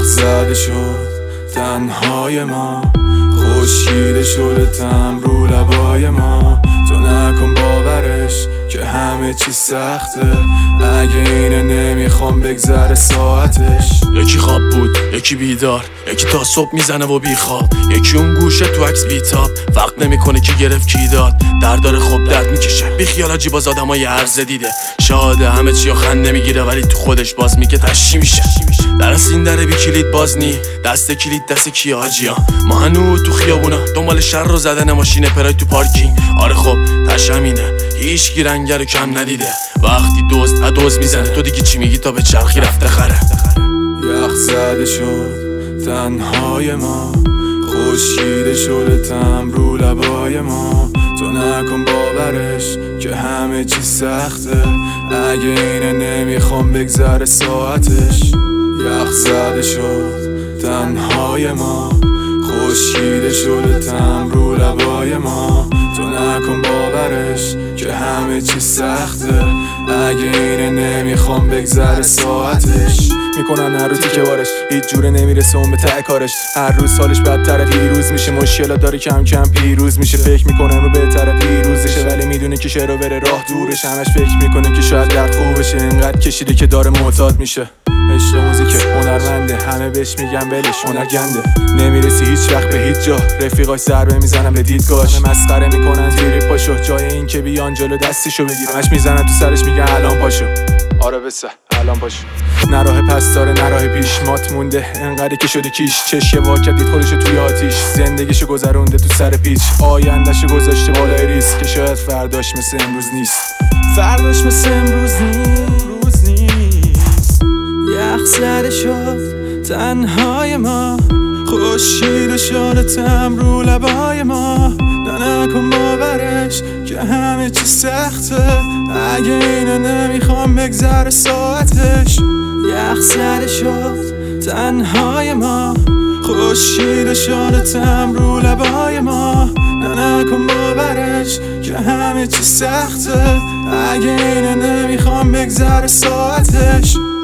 زده شد تنهای ما، خشکیده شده تم رو لبای ما. تو نکن باورش که همه چی سخته، اگه اینه نمیخوام بگذره ساعتش. یکی خواب بود یکی بیدار، یکی تا صبح میزنه و بیخواب، یکی اون گوشه تو عکس بیتاب، فرق نمیکنه کی گرفت کی داد. داره خوب درد میکشه، بی خیال آجی باز آدمای عرضه دیده، شاده همه چی خنده میگیره ولی تو خودش باز میگه تشی میشه. در این دره بی کلید باز نی، دست کلید دست کی آجیا. ما هنوز تو خیابونا دنبال شر رو زدن ماشین پرای تو پارکینگ. آره خب تشمینه هیچ کی رنگر رو کم ندیده، وقتی دوست میزنه تو دیگه چی میگی تا به چرخی رفته خره. یخ زده شد تنهای ما، خشکیده شده تم رو لبای ما. تو نکن باورش که همه چی سخته، اگه اینه نمیخوام بگذره ساعتش. یخ زده شد تنهای ما، خشکیده شده تم رو لبای ما. تو نکن باورش که همه چی سخته، اگه اینه نمیخوام بگذره ساعتش. میکنن هر روزی که بارش هیچ جوره نمیرسه اون به ته کارش، هر روز سالش بدتره پیروز میشه، مشکلات داره کم کم پیروز میشه. فکر میکنه رو بهتره پیروزشه ولی میدونه که شروع بره راه دورش، همش فکر میکنه که شاید درد خوب بشه، اینقدر کشیده که داره معتاد میشه. عشق موزیک هنرمنده، همه بهش میگن ولش هنرگنده، نمیرسی هیچ وقت به هیچ جا، رفیقاش ضربه میزنن به دیدگاهش، مسخره میکنن زیر پاشو، جای این که بیان جلو دستشو بگیر، همش میزنن تو سرش میگن الان پاشو. آره بسه الان پاشو، نه راه پس داره نه راه پیش، مات مونده انقدر که شده کیش، چشم وا دید خودشو توی آتیش، زندگیشو گذرونده تو سر پیچ، آیندهشو گذاشته بالای ریسک که شاید فرداش مثل امروز نیست، فرداش مثل امروز نیست. یخ زده شد تنهای ما، خشکیده شده تم رو لبای ما. نکن باورش که همه چی سخته، اگه اینه نمیخوام بگذره ساعتش. یخ زده شد تنهای ما، خشکیده شده تم رو لبای ما. نکن باورش که همه چی سخته، اگه اینه نمیخوام بگذره ساعتش.